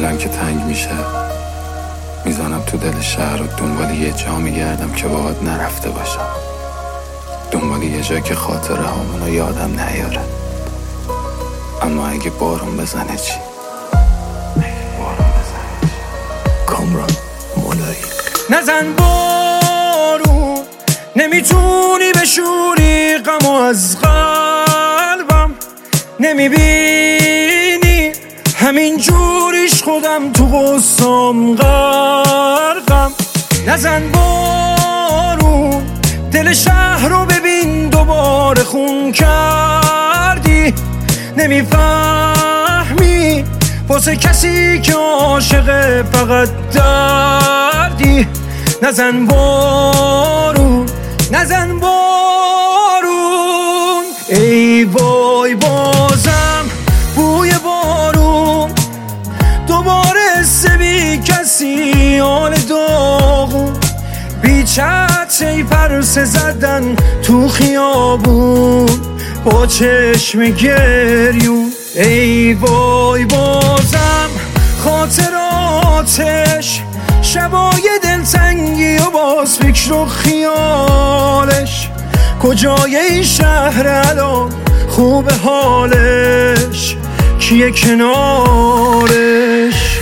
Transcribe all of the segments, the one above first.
دلم که تنگ میشه میزنم تو دل شهر و دنبال یه جا میگردم که باهات نرفته باشم، دنبال یه جا که خاطره هامونو یادم نیاره. اما اگه بارون بزنه چی؟ کامران مولایی. نزن بارون، نمیتونی بشوری غمو از قلبم، نمیبینی همین جوریش خودم تو غصام غرقم. نزن بارون، دل شهر رو ببین دوباره خون کردی، نمیفهمی واسه کسی که عاشق فقط دردی. نزن بارون، نزن بارون، ای وای بازم بوی بارون، دوباره بی کسی آل داغون، بی چتری پرسه زدن تو خیابون با چشم گریون. ای وای بازم خاطراتش، شبای دلتنگی و باز فکر و خیالش، کجای این شهر الان خوب حالش، کیه کنارش؟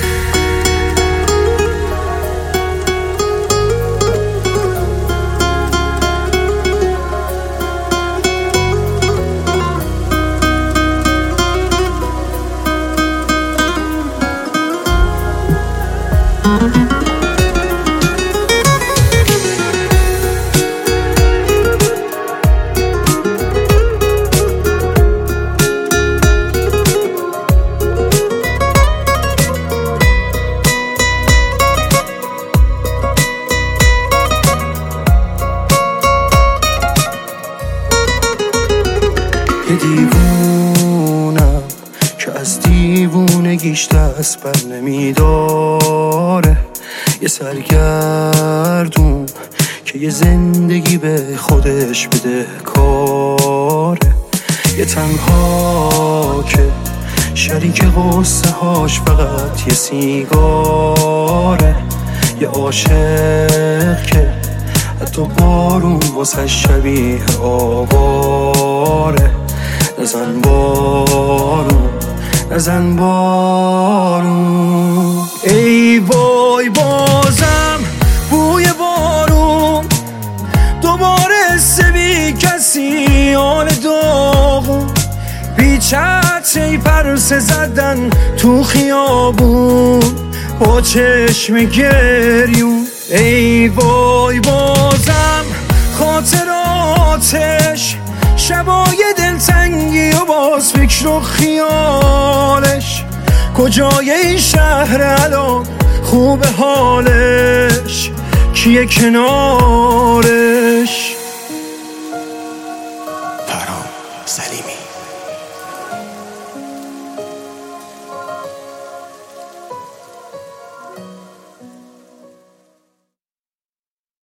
یه دیوونم که از دیوونگیش دست بر نمیداره، یه سرگردون که یه زندگی به خودش بده کاره، یه تنها که شریک غصه هاش فقط یه سیگاره، یه عاشق که حتی بارون واسه شبیه آواره. نزن بارون، نزن بارون، ای وای بازم بوی بارون، دوباره بی کسی آل داغون، بی چتری پرسه زدن تو خیابون با چشم گریون. ای وای بازم خاطراتش، شبای دلتنگی و باز فکر و خیالش، کجای این شهر الان خوب حالش، کیه کنارش؟ پرام سلیمی.